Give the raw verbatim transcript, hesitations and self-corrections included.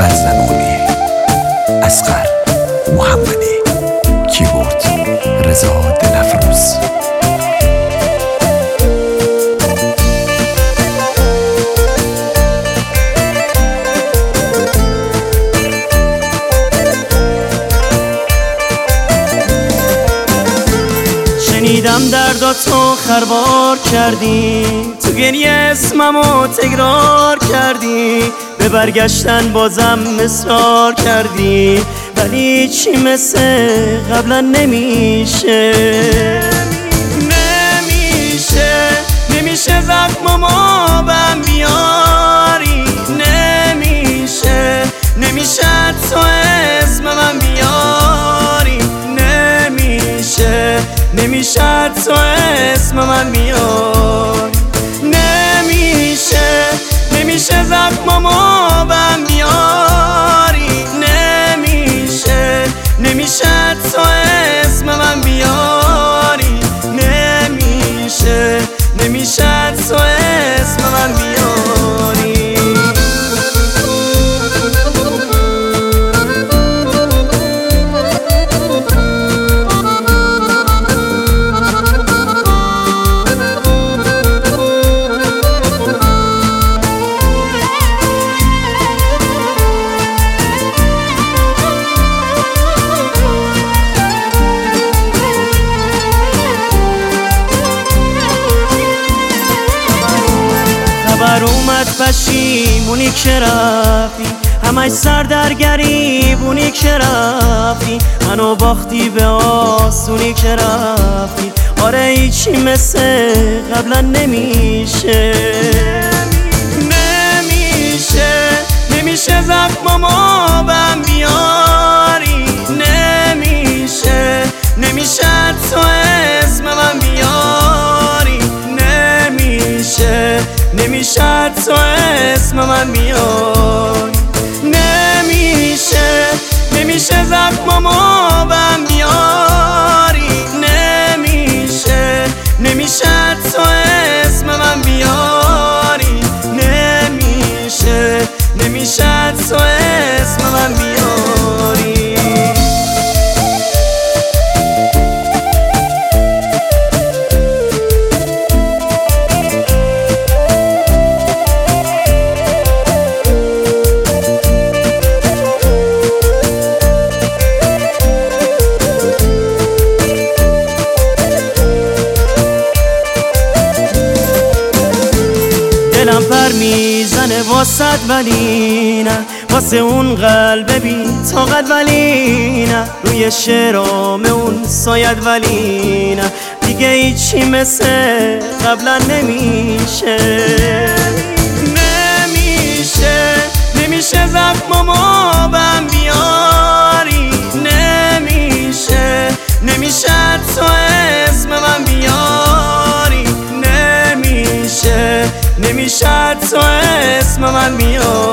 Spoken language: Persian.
برزنونی، اصغر محمدی، کیبورد رضا دلفروز. شنیدم درداتو خربار کردی، تو گریه اسممو تکرار کردی، به برگشتن بازم اصرار کردی، ولی چی مثل قبلا نمیشه. نمیشه نمیشه زخممو بهم بیاری، نمیشه نمیشه تو اسم من بیاری، نمیشه نمیشه تو اسم من بیاری، نمیشه نمیشه زخممو بهم بیاری، نمیشه نمیشه تو اسم من بیاری، نمیشه نمیشه تو اسم من بیاری. خبر اومد پشیمونی که رفتی، همش سر در گریبونی که رفتی، منو باختی به آسونی که رفتی. آره هیچی مثل قبلا نمیشه. نمیشه نمیشه زخممو بهم بیاری، نمیشه نمیشه تو اسم من بیاری، نمیشه نمیشه تو اسم من بیاری، نمیشه نمیشه زخممو بهم بیاری، نمیشه نمیشه تو اسم من بیاری، نمیشه نمیشه تو اسم من بیاری. دلم پر میزنه واسد ولی نه، واسه اون قلب بی طاقت ولی نه، روی شرام اون ساید ولی نه، دیگه هیچی مثل قبلا نمیشه. نمیشه نمیشه زخممو بهم بیاری، نمیشه نمیشه تو اسم من بیاری، نمیشه نمیشه تو اسم من بیاری.